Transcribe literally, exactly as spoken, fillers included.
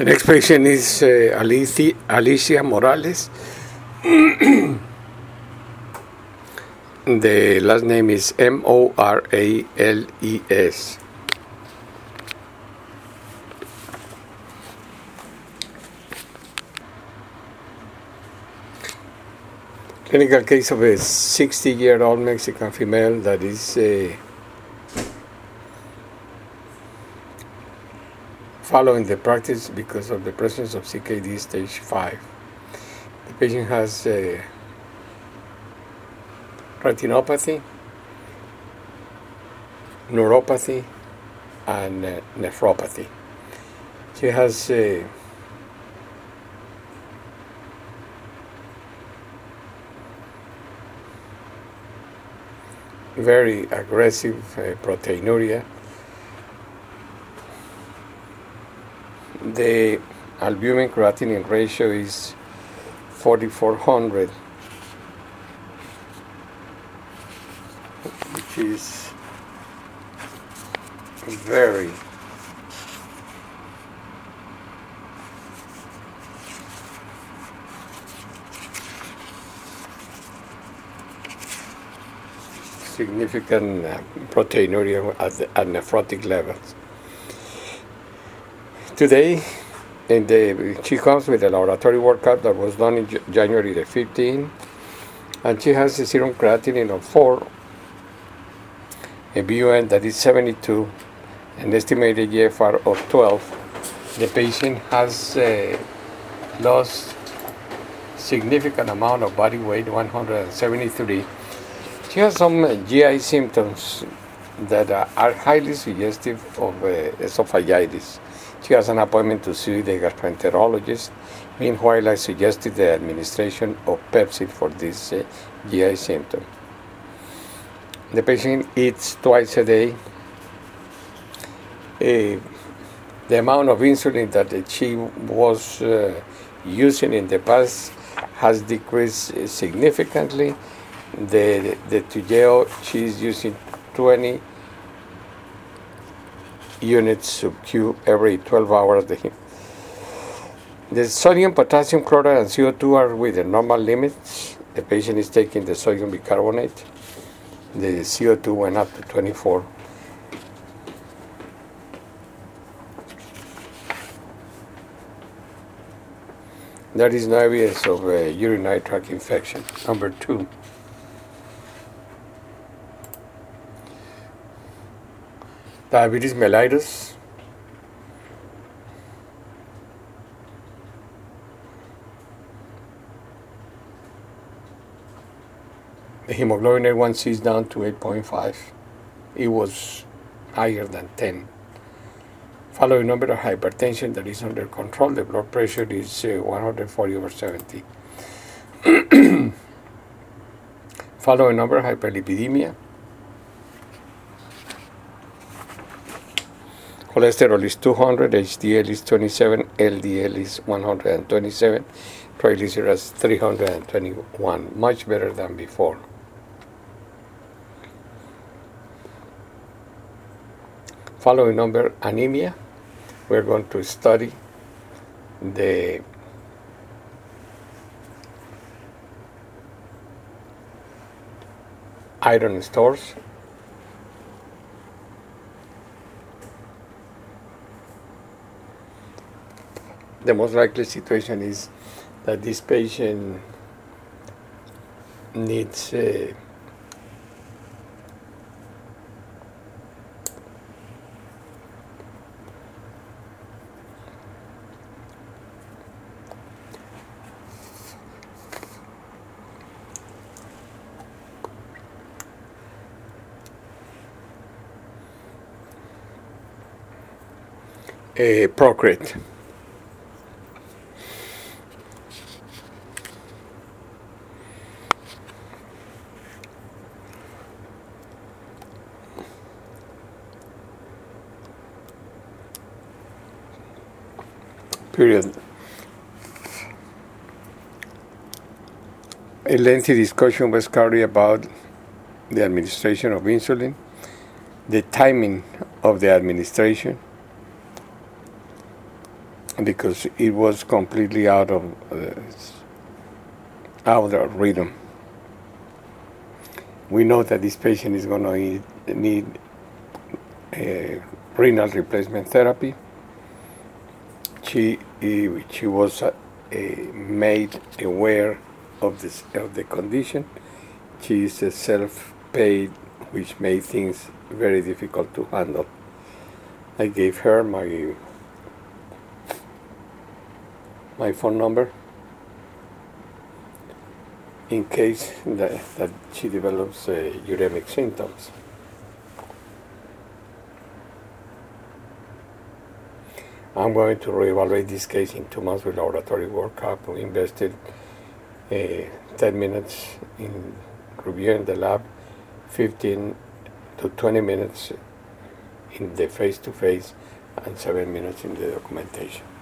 The next patient is uh, Alicia, Alicia Morales. The last name is M O R A L E S. Clinical case of a sixty-year-old Mexican female that is uh, following the practice because of the presence of C K D stage five. The patient has uh, retinopathy, neuropathy, and uh, nephropathy. She has uh, very aggressive uh, proteinuria. The albumin creatinine ratio is forty-four hundred, which is very significant uh, proteinuria at, the, at nephrotic levels. Today, in the, she comes with a laboratory workup that was done in J- January the fifteenth, and she has a serum creatinine of four, a B U N that is seventy-two, an estimated G F R of twelve. The patient has uh, lost significant amount of body weight, one hundred seventy-three. She has some uh, G I symptoms that uh, are highly suggestive of uh, esophagitis. She has an appointment to see the gastroenterologist. Meanwhile, I suggested the administration of Pepcid for this uh, G I symptom. The patient eats twice a day. Uh, the amount of insulin that she was uh, using in the past has decreased uh, significantly. The, the Toujeo, she's using twenty units sub-Q every twelve hours. The sodium, potassium, chloride, and C O two are within normal limits. The patient is taking the sodium bicarbonate. The C O two went up to twenty-four. There is no evidence of a urinary tract infection. Number two. Diabetes mellitus. The hemoglobin A one C is down to eight point five. It was higher than ten. Following number of hypertension that is under control. The blood pressure is uh, one hundred forty over seventy. Following number of hyperlipidemia. Cholesterol is two hundred, H D L is twenty-seven, L D L is one hundred twenty-seven, triglycerides three hundred twenty-one, much better than before. Following number, anemia. We're going to study the iron stores. The most likely situation is that this patient needs uh, a Procrit. Period. A lengthy discussion was carried about the administration of insulin, the timing of the administration, because it was completely out of uh, out of rhythm. We know that this patient is going to need a renal replacement therapy. She she was uh, made aware of this of the condition. She is uh, self-paid, which made things very difficult to handle. I gave her my my phone number in case that, that she develops uh, uremic symptoms. I'm going to reevaluate this case in two months with laboratory workup. We invested uh, ten minutes in reviewing the lab, fifteen to twenty minutes in the face-to-face, and seven minutes in the documentation.